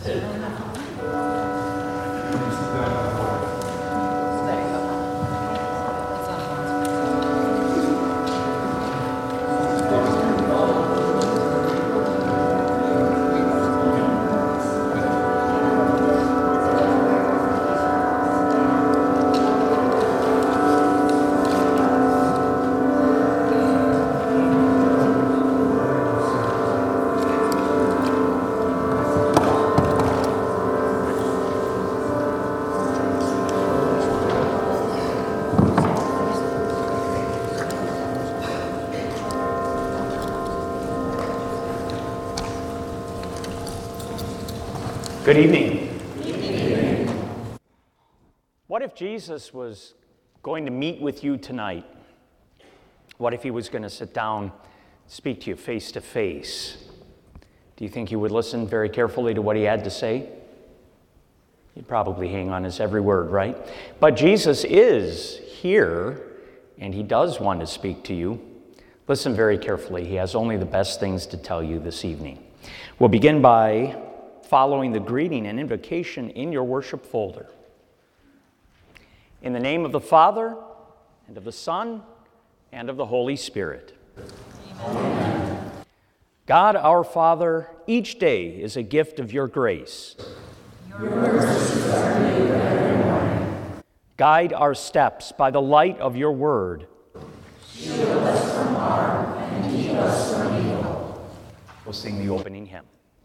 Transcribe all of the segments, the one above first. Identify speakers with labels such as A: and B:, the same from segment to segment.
A: Good evening. Good evening. What if Jesus was going to meet with you tonight? What if he was going to sit down, speak to you face to face? Do you think you would listen very carefully to what he had to say? You'd probably hang on his every word, right? But Jesus is here, and he does want to speak to you. Listen very carefully. He has only the best things to tell you this evening. We'll begin by following the greeting and invocation in your worship folder. In the name of the Father, and of the Son, and of the Holy Spirit. Amen. God, our Father, each day is a gift of your grace. Your mercies are new every morning. Guide our steps by the light of your word. Shield us from harm and keep us from evil. We'll sing the opening hymn.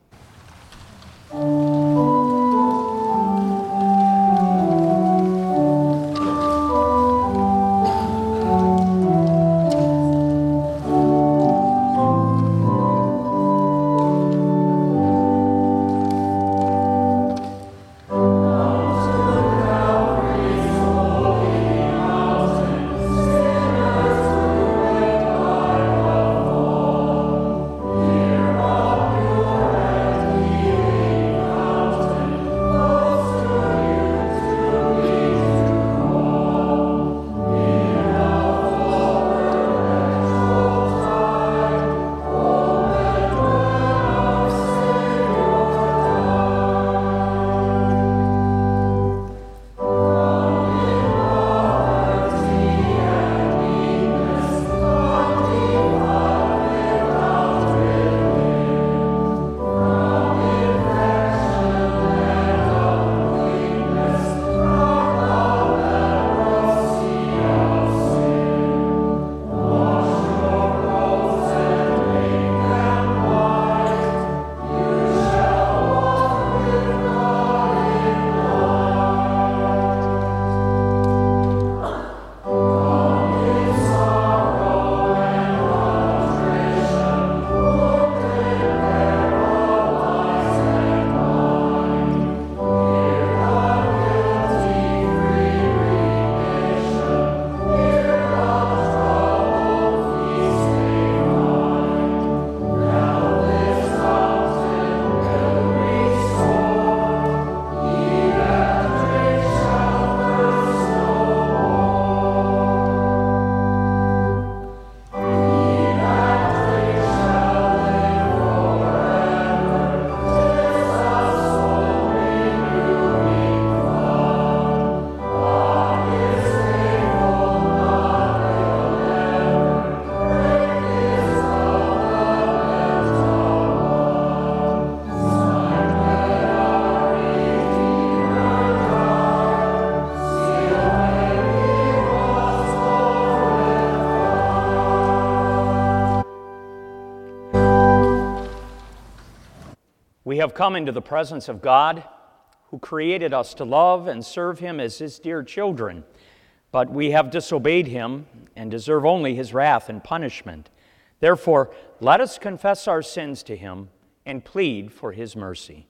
A: We have come into the presence of God, who created us to love and serve him as his dear children, but we have disobeyed him and deserve only his wrath and punishment. Therefore, let us confess our sins to him and plead for his mercy.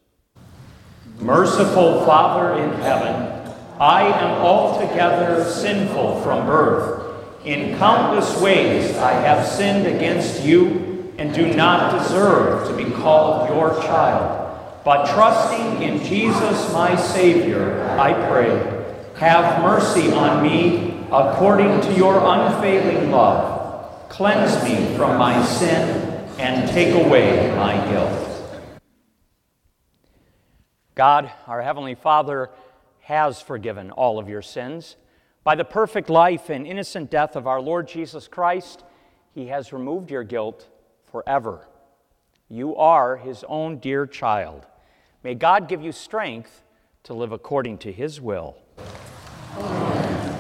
A: Merciful Father in heaven, I am altogether sinful from birth. In countless ways I have sinned against you and do not deserve to be called your child. But trusting in Jesus my Savior, I pray, have mercy on me according to your unfailing love. Cleanse me from my sin and take away my guilt. God, our Heavenly Father, has forgiven all of your sins. By the perfect life and innocent death of our Lord Jesus Christ, He has removed your guilt forever. You are His own dear child. May God give you strength to live according to His will. Amen.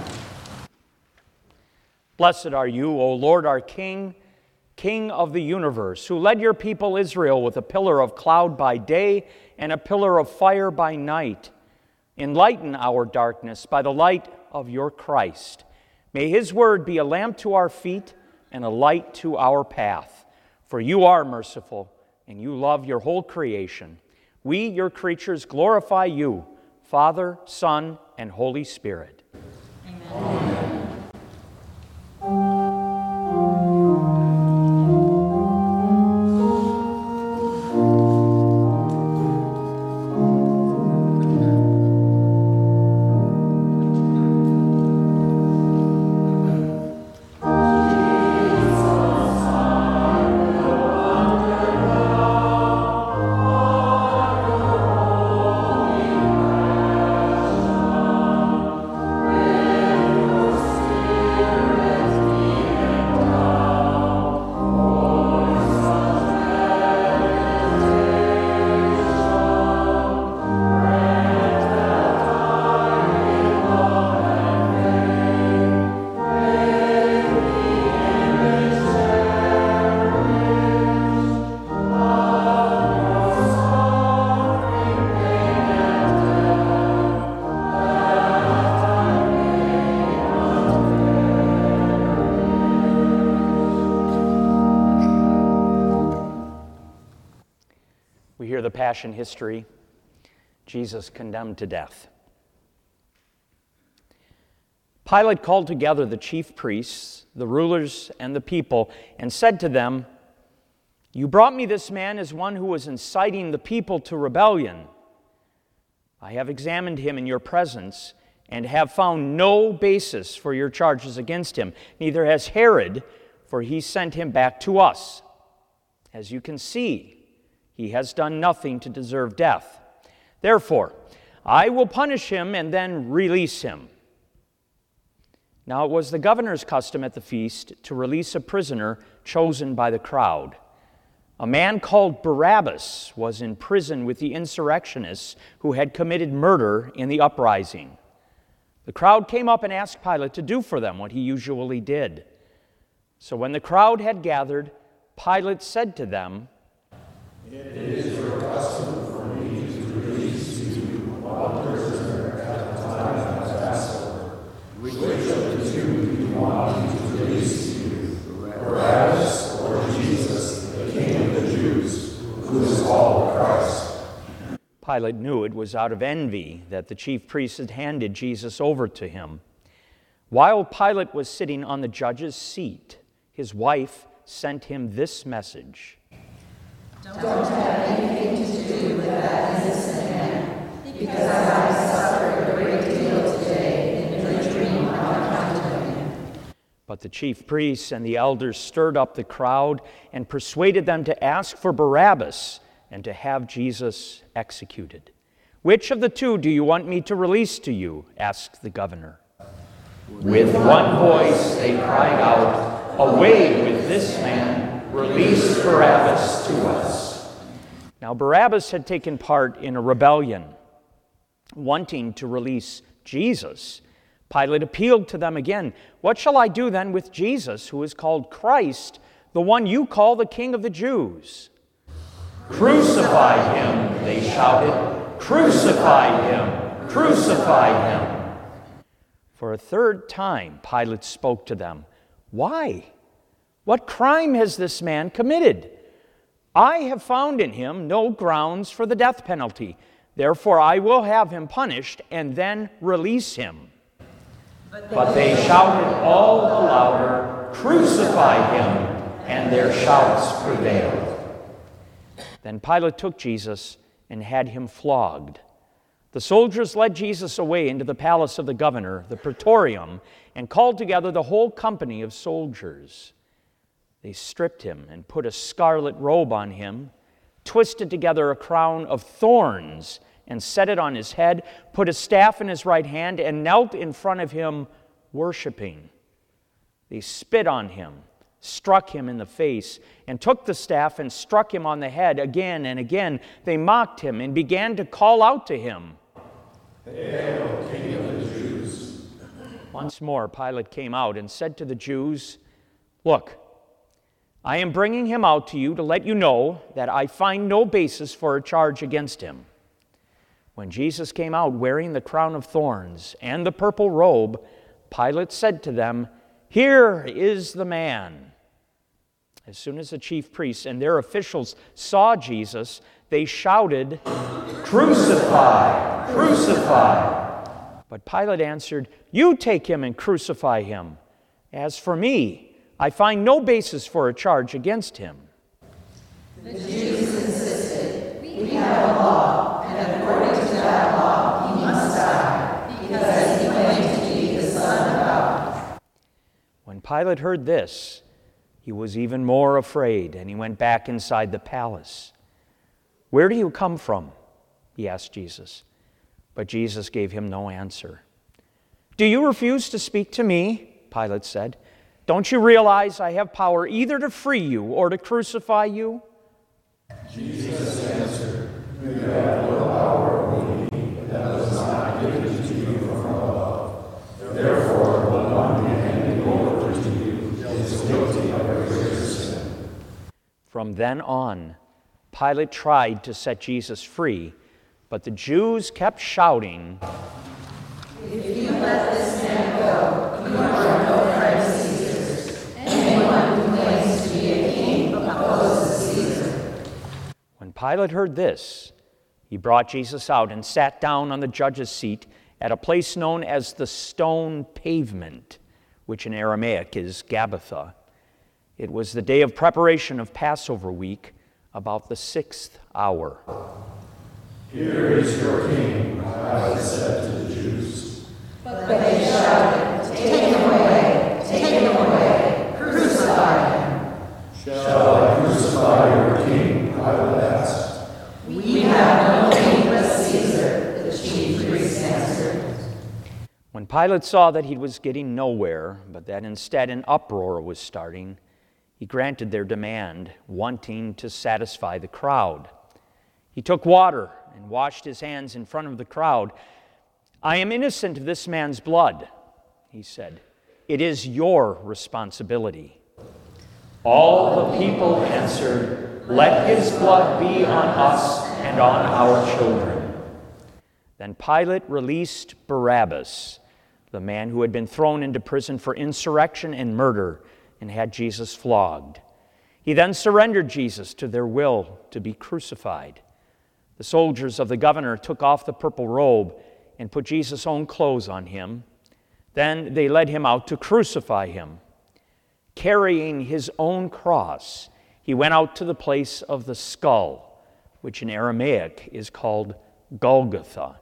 A: Blessed are you, O Lord, our King, King of the universe, who led your people Israel with a pillar of cloud by day and a pillar of fire by night. Enlighten our darkness by the light of your Christ. May His word be a lamp to our feet and a light to our path. For you are merciful, and you love your whole creation. We, your creatures, glorify you, Father, Son, and Holy Spirit. Amen. We hear the Passion history, Jesus condemned to death. Pilate called together the chief priests, the rulers, and the people, and said to them, "You brought me this man as one who was inciting the people to rebellion. I have examined him in your presence and have found no basis for your charges against him. Neither has Herod, for he sent him back to us. As you can see, he has done nothing to deserve death. Therefore, I will punish him and then release him." Now it was the governor's custom at the feast to release a prisoner chosen by the crowd. A man called Barabbas was in prison with the insurrectionists who had committed murder in the uprising. The crowd came up and asked Pilate to do for them what he usually did. So when the crowd had gathered, Pilate said to them, "It is your custom for me to release to you one prisoner at a time as Passover. Which of the two do you want me to release to you, Barabbas or Jesus, the King of the Jews, who is called Christ?" Pilate knew it was out of envy that the chief priests had handed Jesus over to him. While Pilate was sitting on the judge's seat, his wife sent him this message: "Don't have anything to do with that innocent man, because I suffered a great deal today in a dream on account of him." But the chief priests and the elders stirred up the crowd and persuaded them to ask for Barabbas and to have Jesus executed. "Which of the two do you want me to release to you?" asked the governor. With one voice they cried out, "Away with this man! Release Barabbas to us." Now Barabbas had taken part in a rebellion. Wanting to release Jesus, Pilate appealed to them again. "What shall I do then with Jesus, who is called Christ, the one you call the King of the Jews?" "Crucify him," they shouted. "Crucify him! Crucify him!" For a third time, Pilate spoke to them. "Why? What crime has this man committed? I have found in him no grounds for the death penalty. Therefore, I will have him punished and then release him." But they shouted all the louder, "Crucify him!" and their shouts prevailed. Then Pilate took Jesus and had him flogged. The soldiers led Jesus away into the palace of the governor, the praetorium, and called together the whole company of soldiers. They stripped him and put a scarlet robe on him, twisted together a crown of thorns, and set it on his head, put a staff in his right hand, and knelt in front of him, worshiping. They spit on him, struck him in the face, and took the staff and struck him on the head again and again. They mocked him and began to call out to him, "Hail, King of the Jews!" Once more Pilate came out and said to the Jews, "Look, I am bringing him out to you to let you know that I find no basis for a charge against him." When Jesus came out wearing the crown of thorns and the purple robe, Pilate said to them, "Here is the man." As soon as the chief priests and their officials saw Jesus, they shouted, "Crucify! Crucify!" But Pilate answered, "You take him and crucify him. As for me, I find no basis for a charge against him."
B: The Jews insisted, "We have a law, and according to that law, he must die, because he claimed to be the Son of God."
A: When Pilate heard this, he was even more afraid, and he went back inside the palace. "Where do you come from?" he asked Jesus. But Jesus gave him no answer. "Do you refuse to speak to me?" Pilate said. "Don't you realize I have power either to free you or to crucify you?"
C: Jesus answered, "You have no power over me, that was not given to you from above. Therefore, the one handing over to you is guilty of a greater sin."
A: From then on, Pilate tried to set Jesus free, but the Jews kept shouting,
B: "If you let this man go, you are no friend of Caesar's. Anyone who claims to be a king opposes Caesar."
A: When Pilate heard this, he brought Jesus out and sat down on the judge's seat at a place known as the Stone Pavement, which in Aramaic is Gabbatha. It was the day of preparation of Passover week, about the 6th hour.
C: "Here is your king," Pilate said to the Jews.
B: But they shouted, "Take him away! Take him away! Crucify him!"
C: "Shall I crucify your king?" Pilate asked.
B: "We have no king but Caesar," the chief priests answered.
A: When Pilate saw that he was getting nowhere, but that instead an uproar was starting, he granted their demand, wanting to satisfy the crowd. He took water and washed his hands in front of the crowd. "I am innocent of this man's blood," he said. "It is your responsibility." All the people answered, "Let his blood be on us and on our children." Then Pilate released Barabbas, the man who had been thrown into prison for insurrection and murder, and had Jesus flogged. He then surrendered Jesus to their will to be crucified. The soldiers of the governor took off the purple robe and put Jesus' own clothes on him. Then they led him out to crucify him. Carrying his own cross, he went out to the place of the skull, which in Aramaic is called Golgotha.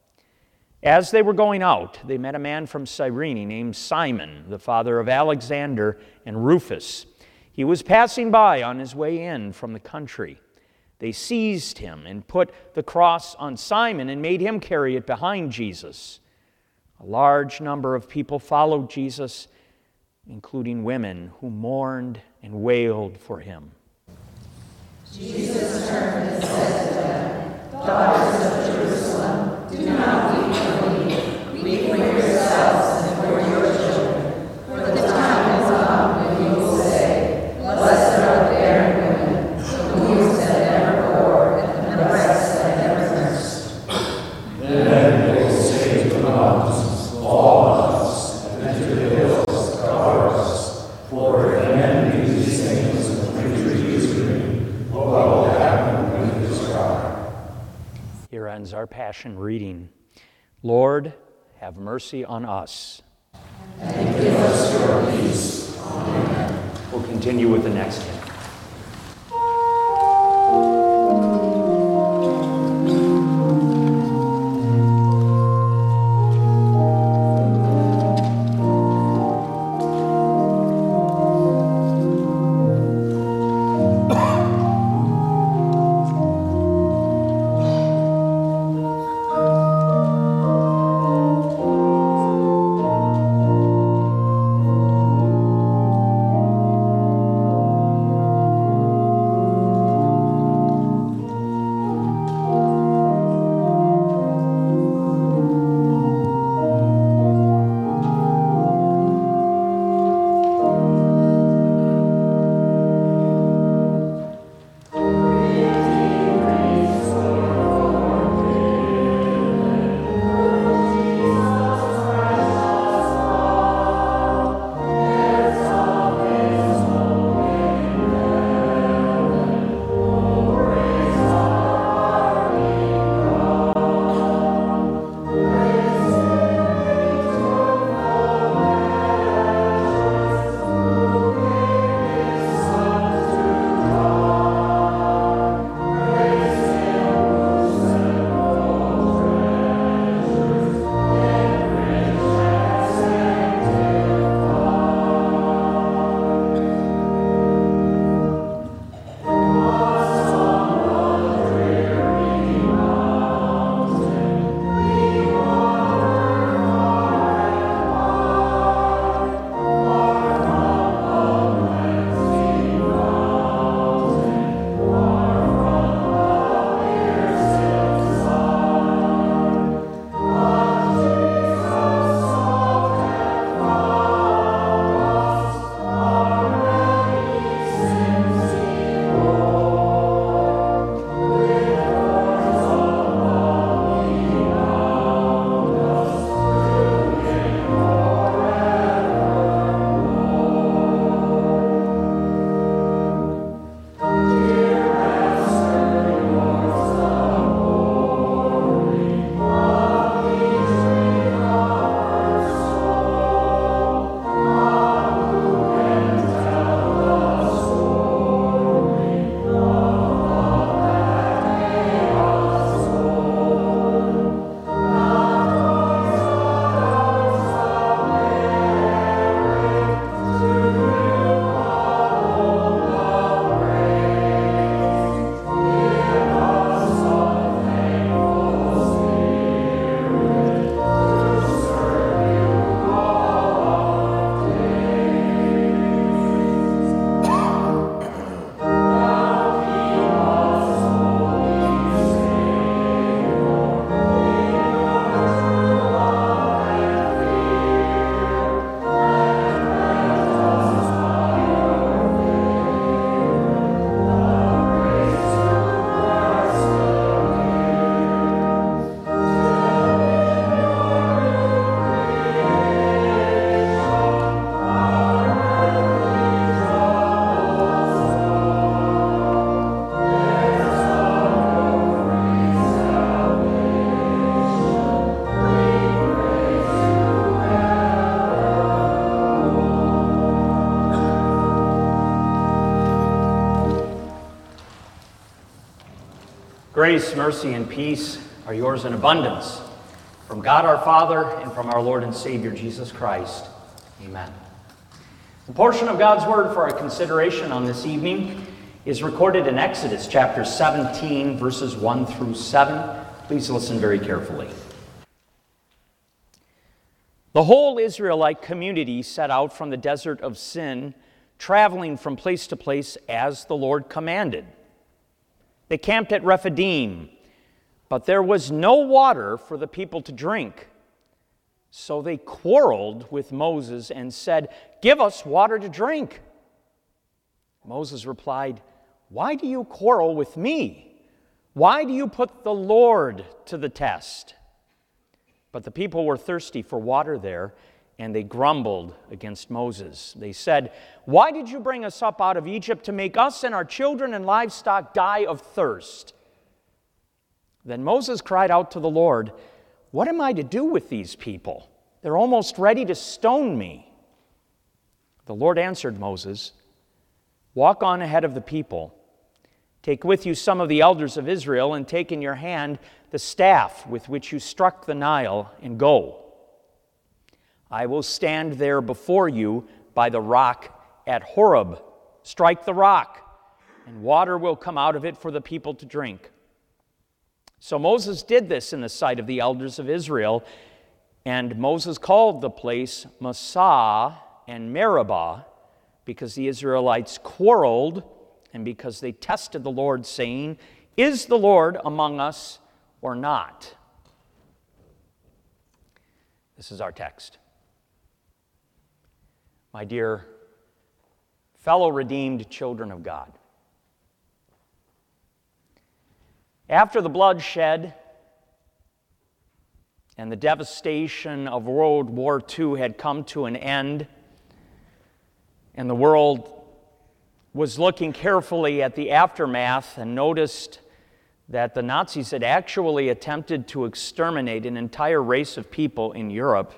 A: As they were going out, they met a man from Cyrene named Simon, the father of Alexander and Rufus. He was passing by on his way in from the country. They seized him and put the cross on Simon and made him carry it behind Jesus. A large number of people followed Jesus, including women who mourned and wailed for him.
B: Jesus turned and said to them, "Daughters of Jerusalem, do not weep for me. Weep for yourselves and for your children. For the time has come when you will say, 'Blessed are the barren women, the wombs that never bore, and the breasts that never nursed.'
C: Then they will say to the mountains, 'Fall on us,' and to the hills, 'Cover us.' For if men do these things when the tree is green, what will happen when it is dry?"
A: Here ends our Passion reading. Lord, have mercy on us.
C: And give us your peace. Amen.
A: We'll continue with the next hymn. Grace, mercy, and peace are yours in abundance from God our Father and from our Lord and Savior Jesus Christ. Amen. The portion of God's Word for our consideration on this evening is recorded in Exodus chapter 17, verses 1 through 7. Please listen very carefully. The whole Israelite community set out from the desert of Sin, traveling from place to place as the Lord commanded. They camped at Rephidim, but there was no water for the people to drink. So they quarreled with Moses and said, "Give us water to drink." Moses replied, "Why do you quarrel with me? Why do you put the Lord to the test?" But the people were thirsty for water there, and they grumbled against Moses. They said, "Why did you bring us up out of Egypt to make us and our children and livestock die of thirst?" Then Moses cried out to the Lord, "What am I to do with these people? They're almost ready to stone me." The Lord answered Moses, "Walk on ahead of the people. Take with you some of the elders of Israel, and take in your hand the staff with which you struck the Nile, and go. I will stand there before you by the rock at Horeb. Strike the rock, and water will come out of it for the people to drink." So Moses did this in the sight of the elders of Israel, and Moses called the place Massah and Meribah, because the Israelites quarreled and because they tested the Lord, saying, "Is the Lord among us or not?" This is our text. My dear fellow redeemed children of God, after the bloodshed and the devastation of World War II had come to an end, and the world was looking carefully at the aftermath and noticed that the Nazis had actually attempted to exterminate an entire race of people in Europe,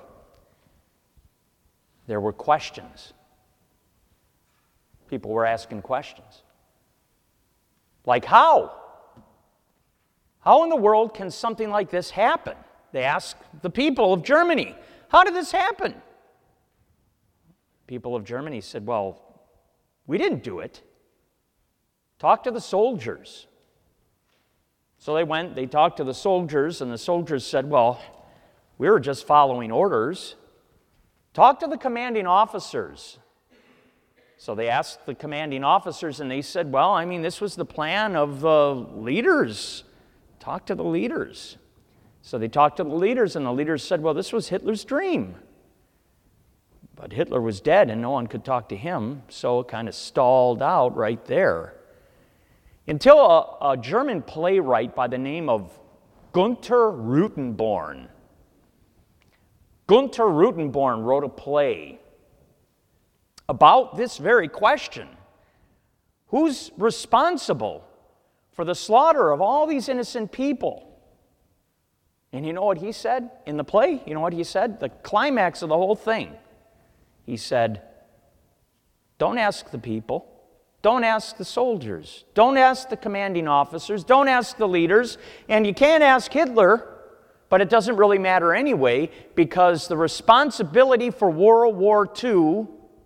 A: there were questions. People were asking questions. Like, how? How in the world can something like this happen? They asked the people of Germany, "How did this happen?" People of Germany said, "Well, we didn't do it. Talk to the soldiers." So they went, they talked to the soldiers, and the soldiers said, "Well, we were just following orders. Talk to the commanding officers." So they asked the commanding officers, and they said, "Well, I mean, this was the plan of the leaders. Talk to the leaders." So they talked to the leaders, and the leaders said, "Well, this was Hitler's dream." But Hitler was dead, and no one could talk to him, so it kind of stalled out right there. Until a German playwright by the name of Günther Rutenborn. Günther Rutenborn wrote a play about this very question. Who's responsible for the slaughter of all these innocent people? And you know what he said in the play? You know what he said? The climax of the whole thing. He said, "Don't ask the people. Don't ask the soldiers. Don't ask the commanding officers. Don't ask the leaders. And you can't ask Hitler, but it doesn't really matter anyway, because the responsibility for World War II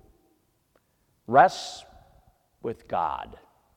A: rests with God.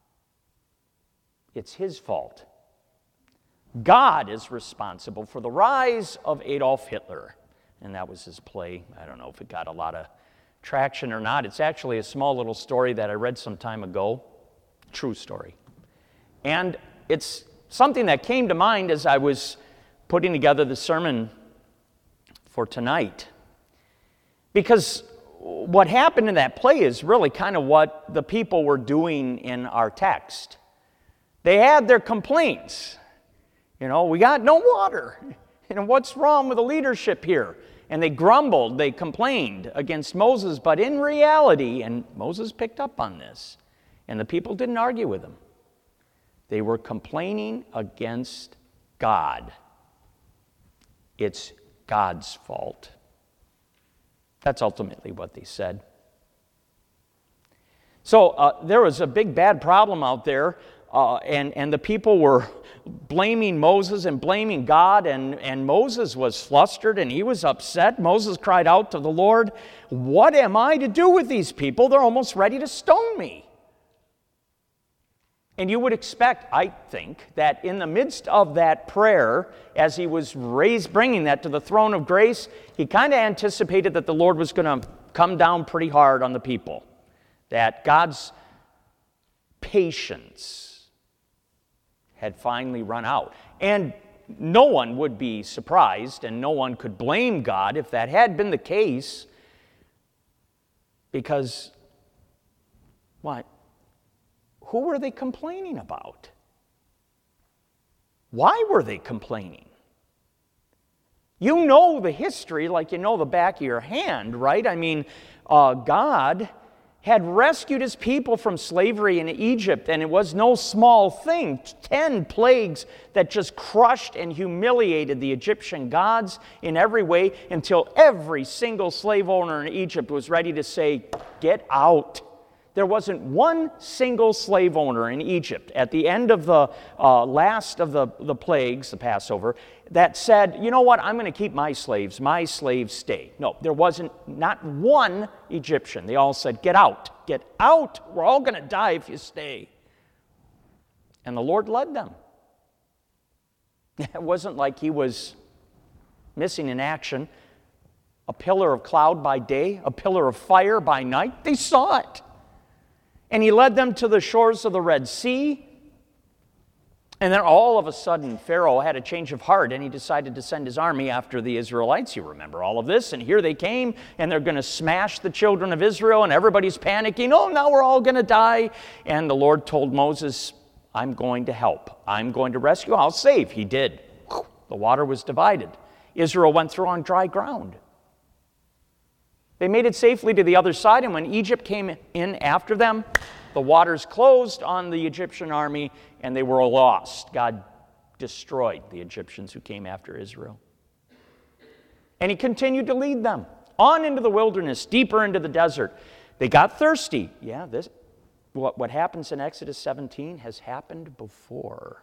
A: It's His fault. God is responsible for the rise of Adolf Hitler." And that was his play. I don't know if it got a lot of traction or not. It's actually a small little story that I read some time ago. True story. And it's something that came to mind as I was putting together the sermon for tonight. Because what happened in that play is really kind of what the people were doing in our text. They had their complaints. You know, we got no water. You know, what's wrong with the leadership here? And they grumbled, they complained against Moses, but in reality, and Moses picked up on this, and the people didn't argue with him. They were complaining against God. It's God's fault. That's ultimately what they said. So there was a big bad problem out there. and the people were blaming Moses and blaming God, and Moses was flustered and he was upset. Moses cried out to the Lord, "What am I to do with these people? They're almost ready to stone me." And you would expect, I think, that in the midst of that prayer, as he was bringing that to the throne of grace, he kind of anticipated that the Lord was going to come down pretty hard on the people, that God's patience had finally run out. And no one would be surprised, and no one could blame God if that had been the case, because what? Who were they complaining about? Why were they complaining? You know the history like you know the back of your hand, right? I mean, God had rescued his people from slavery in Egypt, and it was no small thing. 10 plagues that just crushed and humiliated the Egyptian gods in every way until every single slave owner in Egypt was ready to say, "Get out." There wasn't one single slave owner in Egypt at the end of the last of the plagues, the Passover, that said, "You know what, I'm going to keep my slaves stay." No, there wasn't not one Egyptian. They all said, "Get out, we're all going to die if you stay." And the Lord led them. It wasn't like he was missing in action. A pillar of cloud by day, a pillar of fire by night. They saw it. And he led them to the shores of the Red Sea. And then all of a sudden, Pharaoh had a change of heart, and he decided to send his army after the Israelites. You remember all of this. And here they came, and they're going to smash the children of Israel, and everybody's panicking. "Oh, now we're all going to die." And the Lord told Moses, "I'm going to help. I'm going to rescue. I'll save." He did. The water was divided. Israel went through on dry ground. They made it safely to the other side, and when Egypt came in after them, the waters closed on the Egyptian army, and they were lost. God destroyed the Egyptians who came after Israel. And he continued to lead them on into the wilderness, deeper into the desert. They got thirsty. Yeah, what happens in Exodus 17 has happened before.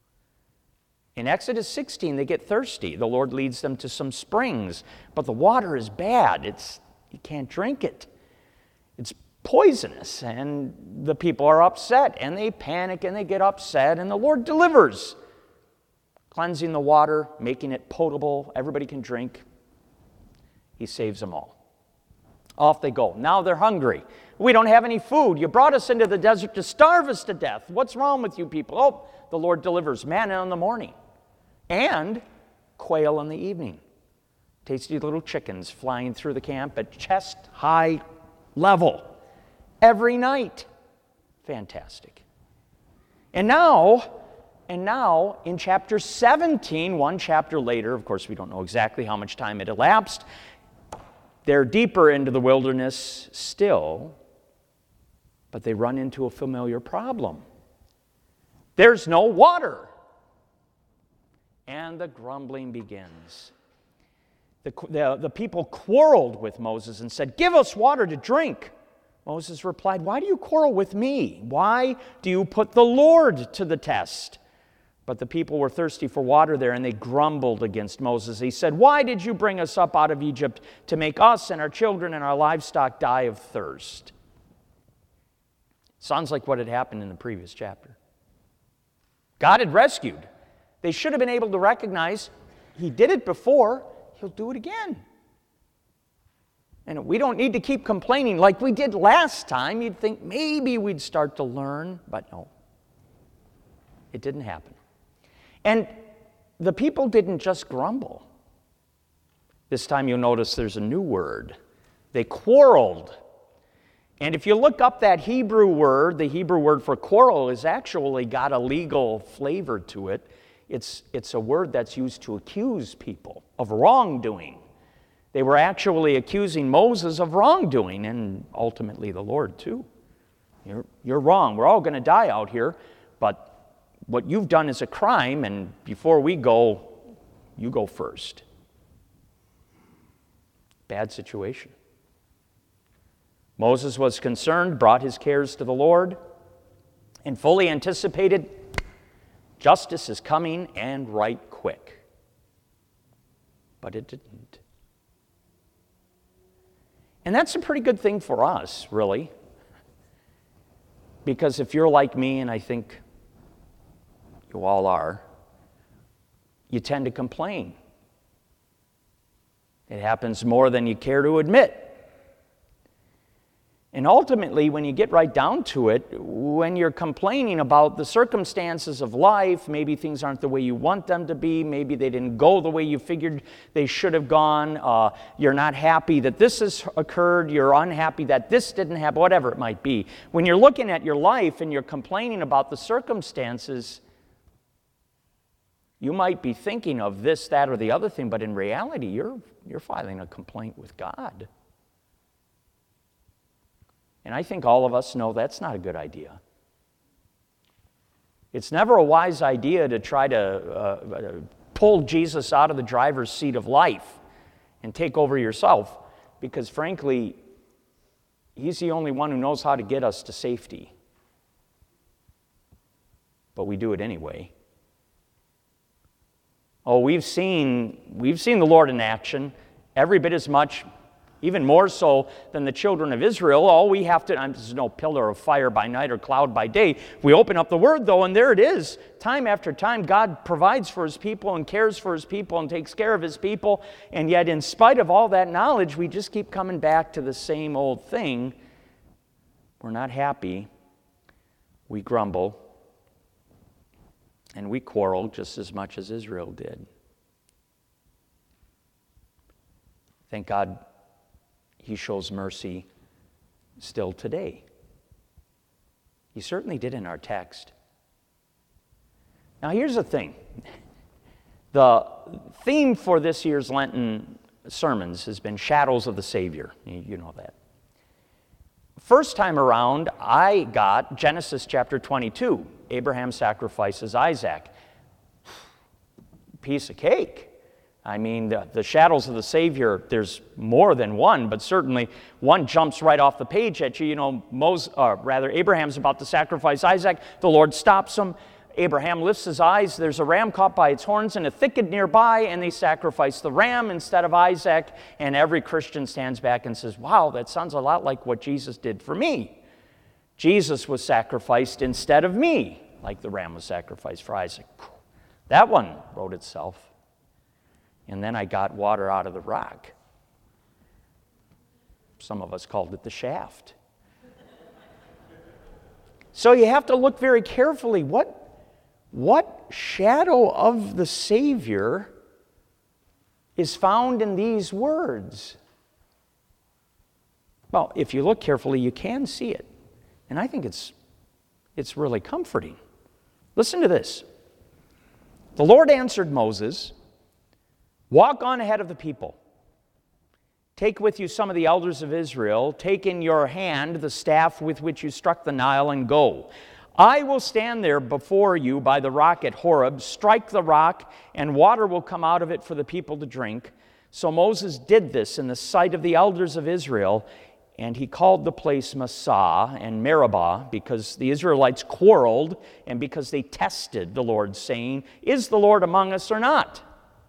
A: In Exodus 16, they get thirsty. The Lord leads them to some springs, but the water is bad. You can't drink it. It's poisonous, and the people are upset, and they panic, and they get upset, and the Lord delivers, cleansing the water, making it potable. Everybody can drink. He saves them all. Off they go. Now they're hungry. "We don't have any food. You brought us into the desert to starve us to death. What's wrong with you people?" Oh, the Lord delivers manna in the morning and quail in the evening. Tasty little chickens flying through the camp at chest-high level every night. Fantastic. And now in chapter 17, one chapter later, of course we don't know exactly how much time it elapsed, they're deeper into the wilderness still, but they run into a familiar problem. There's no water. And the grumbling begins. The people quarreled with Moses and said, "Give us water to drink." Moses replied, "Why do you quarrel with me? Why do you put the Lord to the test?" But the people were thirsty for water there, and they grumbled against Moses. He said, "Why did you bring us up out of Egypt to make us and our children and our livestock die of thirst?" Sounds like what had happened in the previous chapter. God had rescued. They should have been able to recognize he did it before. He'll do it again. And we don't need to keep complaining like we did last time. You'd think maybe we'd start to learn, but no. It didn't happen. And the people didn't just grumble. This time you'll notice there's a new word. They quarreled. And if you look up that Hebrew word, the Hebrew word for quarrel has actually got a legal flavor to it. It's a word that's used to accuse people of wrongdoing. They were actually accusing Moses of wrongdoing, and ultimately the Lord too. You're wrong. We're all going to die out here, but what you've done is a crime, and before we go, you go first. Bad situation. Moses was concerned, brought his cares to the Lord. and fully anticipated, justice is coming and right quick. But it didn't. And that's a pretty good thing for us, really. Because if you're like me, and I think you all are, you tend to complain. It happens more than you care to admit. And ultimately, when you get right down to it, when you're complaining about the circumstances of life, maybe things aren't the way you want them to be, maybe they didn't go the way you figured they should have gone, you're not happy that this has occurred, you're unhappy that this didn't happen, whatever it might be. When you're looking at your life and you're complaining about the circumstances, you might be thinking of this, that, or the other thing, but in reality, you're filing a complaint with God. And I think all of us know that's not a good idea. It's never a wise idea to try to pull Jesus out of the driver's seat of life and take over yourself, because frankly, he's the only one who knows how to get us to safety. But we do it anyway. Oh, we've seen the Lord in action every bit as much, even more so than the children of Israel. All we have to, there's no pillar of fire by night or cloud by day. We open up the Word, though, and there it is. Time after time, God provides for His people and cares for His people and takes care of His people. And yet, in spite of all that knowledge, we just keep coming back to the same old thing. We're not happy. We grumble. And we quarrel just as much as Israel did. Thank God He shows mercy still today. He certainly did in our text. Now here's the thing. The theme for this year's Lenten sermons has been shadows of the Savior. You know that. First time around, I got Genesis chapter 22. Abraham sacrifices Isaac. Piece of cake. I mean, the shadows of the Savior, there's more than one, but certainly one jumps right off the page at you. You know, Abraham's about to sacrifice Isaac. The Lord stops him. Abraham lifts his eyes. There's a ram caught by its horns in a thicket nearby, and they sacrifice the ram instead of Isaac. And every Christian stands back and says, wow, that sounds a lot like what Jesus did for me. Jesus was sacrificed instead of me, like the ram was sacrificed for Isaac. That one wrote itself. And then I got water out of the rock. Some of us called it the shaft. So you have to look very carefully. What shadow of the Savior is found in these words? Well, if you look carefully, you can see it. And I think it's really comforting. Listen to this. The Lord answered Moses, walk on ahead of the people. Take with you some of the elders of Israel. Take in your hand the staff with which you struck the Nile and go. I will stand there before you by the rock at Horeb. Strike the rock, and water will come out of it for the people to drink. So Moses did this in the sight of the elders of Israel, and he called the place Massah and Meribah because the Israelites quarreled and because they tested the Lord, saying, is the Lord among us or not?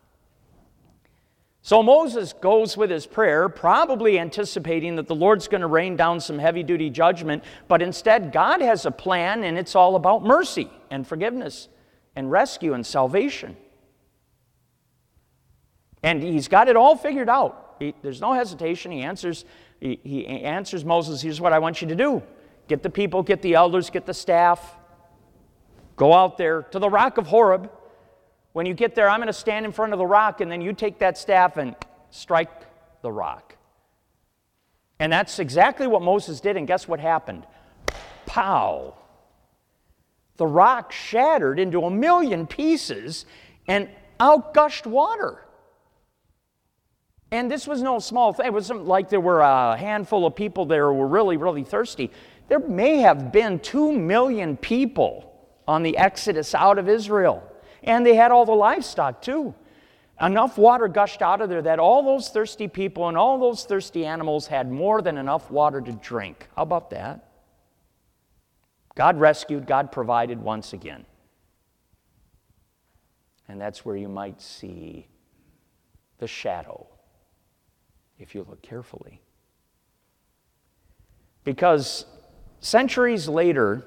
A: So Moses goes with his prayer, probably anticipating that the Lord's going to rain down some heavy-duty judgment, but instead God has a plan, and it's all about mercy and forgiveness and rescue and salvation. And he's got it all figured out. There's no hesitation. He answers Moses, here's what I want you to do. Get the people, get the elders, get the staff. Go out there to the rock of Horeb. When you get there, I'm going to stand in front of the rock, and then you take that staff and strike the rock. And that's exactly what Moses did, and guess what happened? Pow! The rock shattered into 1,000,000 pieces, and out gushed water. And this was no small thing. It wasn't like there were a handful of people there who were really, really thirsty. There may have been 2 million people on the exodus out of Israel. And they had all the livestock too. Enough water gushed out of there that all those thirsty people and all those thirsty animals had more than enough water to drink. How about that? God rescued, God provided once again. And that's where you might see the shadow, if you look carefully. Because centuries later,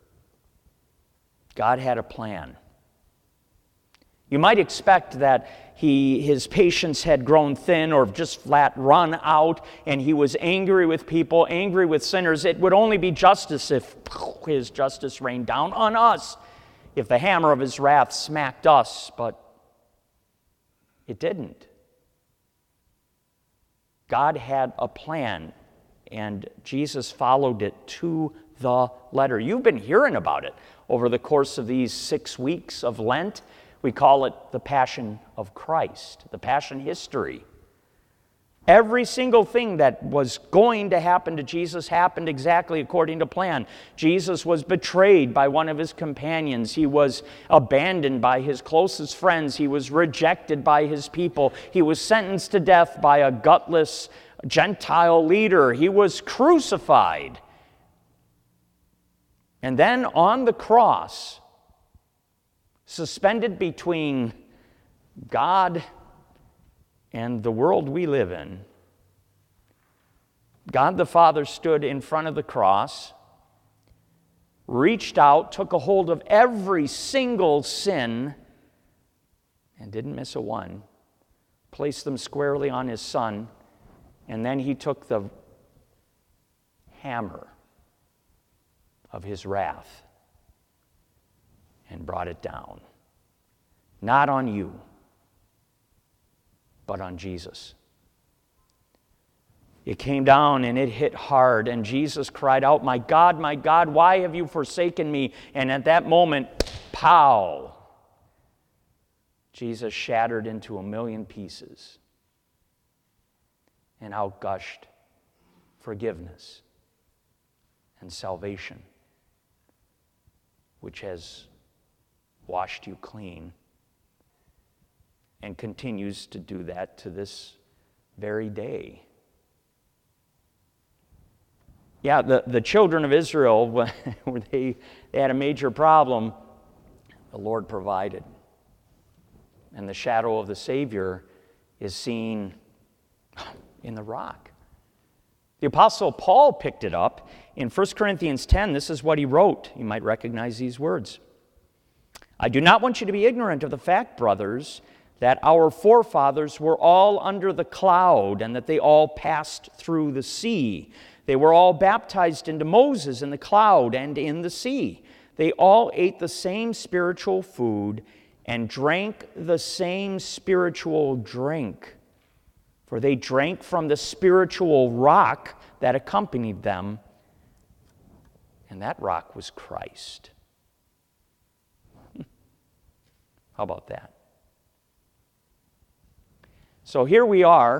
A: God had a plan. You might expect that his patience had grown thin or just flat run out, and he was angry with people, angry with sinners. It would only be justice if his justice rained down on us, if the hammer of his wrath smacked us, but it didn't. God had a plan, and Jesus followed it to the letter. You've been hearing about it over the course of these 6 weeks of Lent. We call it the Passion of Christ, the Passion history. Every single thing that was going to happen to Jesus happened exactly according to plan. Jesus was betrayed by one of his companions. He was abandoned by his closest friends. He was rejected by his people. He was sentenced to death by a gutless Gentile leader. He was crucified. And then on the cross, suspended between God and the world we live in, God the Father stood in front of the cross, reached out, took a hold of every single sin, and didn't miss a one, placed them squarely on his Son, and then he took the hammer of his wrath and brought it down. Not on you, but on Jesus. It came down and it hit hard, and Jesus cried out, my God, why have you forsaken me?" And at that moment, pow! Jesus shattered into a million pieces, and out gushed forgiveness and salvation, which has washed you clean and continues to do that to this very day. Yeah, the children of Israel, when they had a major problem, the Lord provided. And the shadow of the Savior is seen in the rock. The Apostle Paul picked it up in 1 Corinthians 10. This is what he wrote. You might recognize these words. "I do not want you to be ignorant of the fact, brothers, that our forefathers were all under the cloud and that they all passed through the sea. They were all baptized into Moses in the cloud and in the sea. They all ate the same spiritual food and drank the same spiritual drink. For they drank from the spiritual rock that accompanied them, and that rock was Christ." How about that? So here we are,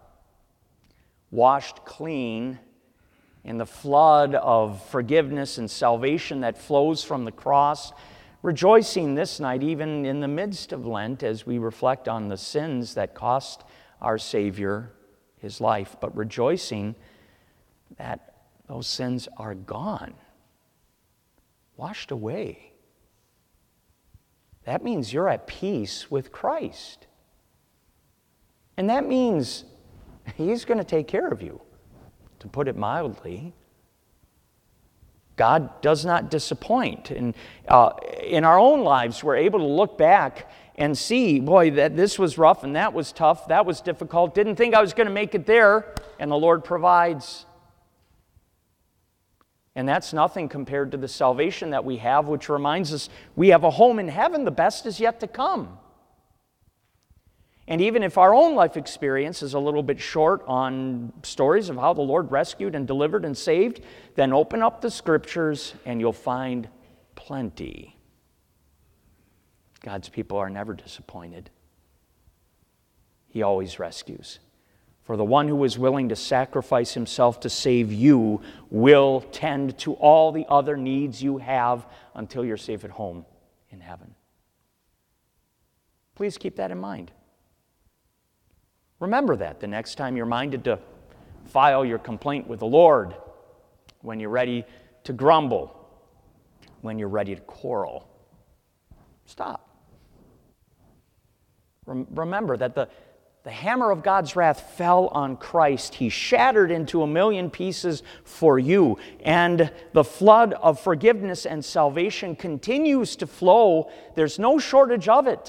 A: washed clean in the flood of forgiveness and salvation that flows from the cross, rejoicing this night, even in the midst of Lent, as we reflect on the sins that cost our Savior his life, but rejoicing that those sins are gone, washed away. That means you're at peace with Christ. And that means He's going to take care of you, to put it mildly. God does not disappoint. And in our own lives, we're able to look back and see, boy, that this was rough and that was tough, that was difficult, didn't think I was going to make it there, and the Lord provides. And that's nothing compared to the salvation that we have, which reminds us we have a home in heaven. The best is yet to come. And even if our own life experience is a little bit short on stories of how the Lord rescued and delivered and saved, then open up the Scriptures and you'll find plenty. God's people are never disappointed. He always rescues. For the one who is willing to sacrifice himself to save you will tend to all the other needs you have until you're safe at home in heaven. Please keep that in mind. Remember that the next time you're minded to file your complaint with the Lord, when you're ready to grumble when you're ready to quarrel. Stop. Remember that the hammer of God's wrath fell on Christ. He shattered into a million pieces for you. And the flood of forgiveness and salvation continues to flow. There's no shortage of it.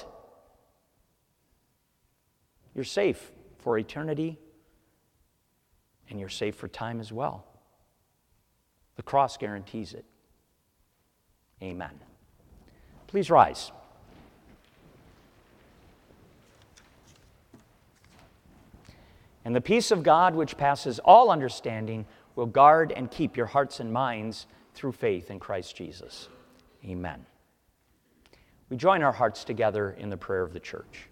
A: You're safe for eternity, and you're safe for time as well. The cross guarantees it. Amen. Please rise. And the peace of God, which passes all understanding, will guard and keep your hearts and minds through faith in Christ Jesus. Amen. We join our hearts together in the prayer of the church.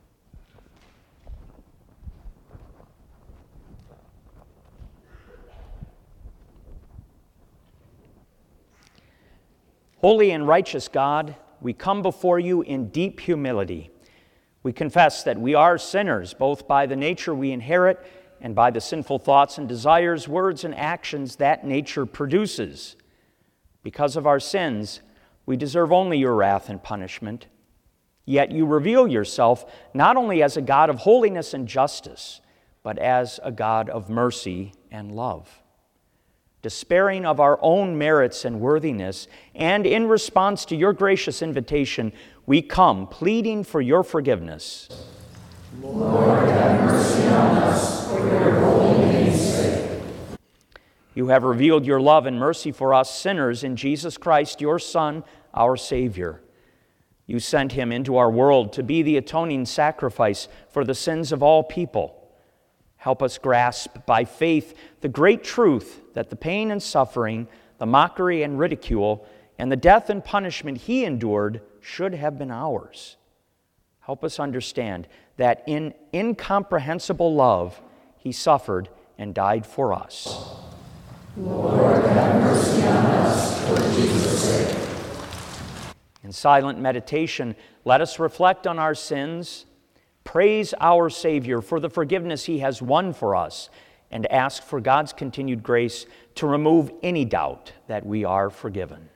A: Holy and righteous God, we come before you in deep humility. We confess that we are sinners, both by the nature we inherit and by the sinful thoughts and desires, words, and actions that nature produces. Because of our sins, we deserve only your wrath and punishment. Yet you reveal yourself not only as a God of holiness and justice, but as a God of mercy and love. Despairing of our own merits and worthiness, and in response to your gracious invitation, we come pleading for your forgiveness.
C: Lord, have mercy on us for your holy name's sake.
A: You have revealed your love and mercy for us sinners in Jesus Christ, your Son, our Savior. You sent him into our world to be the atoning sacrifice for the sins of all people. Help us grasp by faith the great truth that the pain and suffering, the mockery and ridicule, and the death and punishment he endured should have been ours. Help us understand that in incomprehensible love he suffered and died for us.
C: Lord, have mercy on us for Jesus' sake.
A: In silent meditation, let us reflect on our sins, praise our Savior for the forgiveness he has won for us, and ask for God's continued grace to remove any doubt that we are forgiven.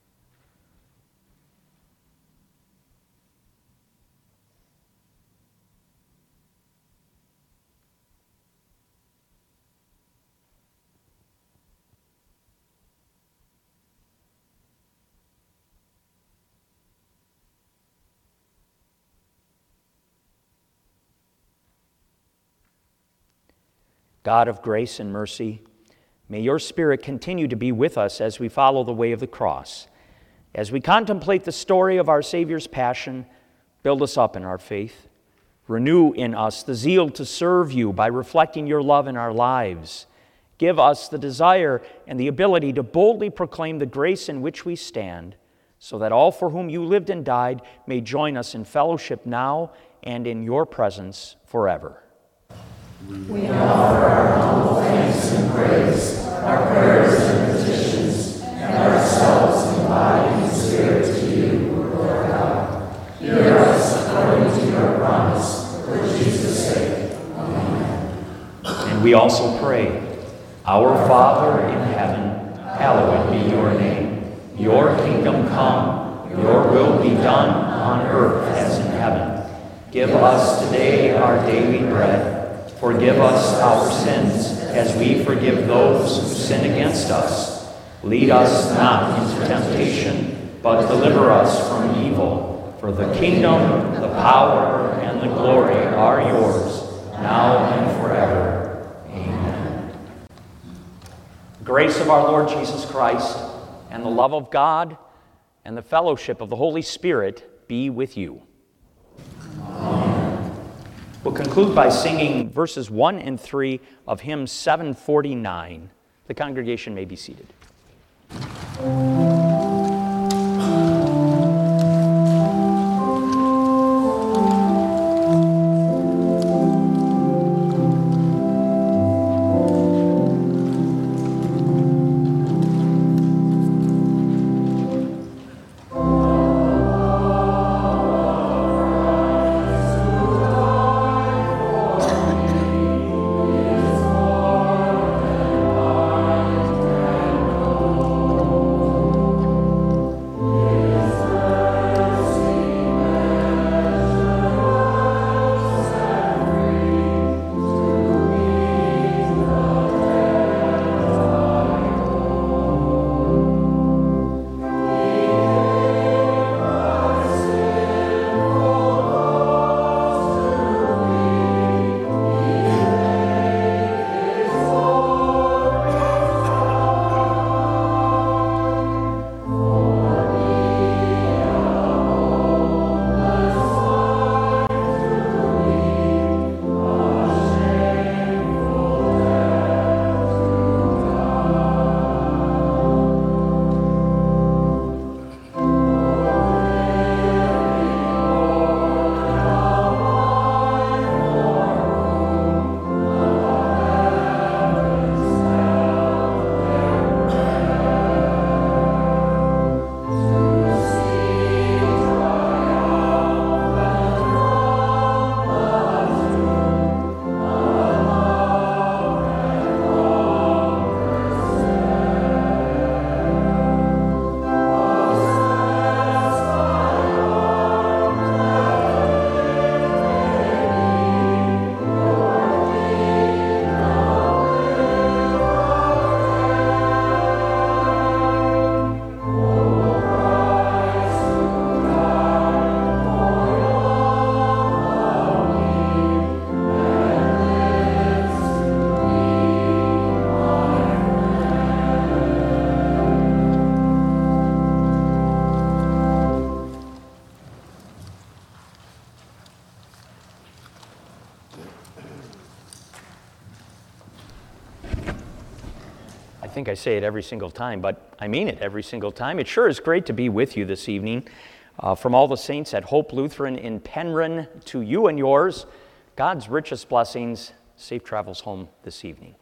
A: God of grace and mercy, may your Spirit continue to be with us as we follow the way of the cross. As we contemplate the story of our Savior's passion, build us up in our faith. Renew in us the zeal to serve you by reflecting your love in our lives. Give us the desire and the ability to boldly proclaim the grace in which we stand, so that all for whom you lived and died may join us in fellowship now and in your presence forever.
C: We offer our humble thanks and praise, our prayers and petitions, and ourselves in body and spirit to you, Lord God. Hear us according to your promise, for Jesus' sake. Amen.
A: And we also pray, Our Father in heaven, hallowed be your name. Your kingdom come, your will be done on earth as in heaven. Give us today our daily bread. Forgive us our sins, as we forgive those who sin against us. Lead us not into temptation, but deliver us from evil. For the kingdom, the power, and the glory are yours, now and forever. Amen. The grace of our Lord Jesus Christ, and the love of God, and the fellowship of the Holy Spirit be with you. We'll conclude by singing verses 1 and 3 of hymn 749. The congregation may be seated. think I say it every single time, but I mean it every single time. It sure is great to be with you this evening. From all the saints at Hope Lutheran in Penryn to you and yours, God's richest blessings. Safe travels home this evening.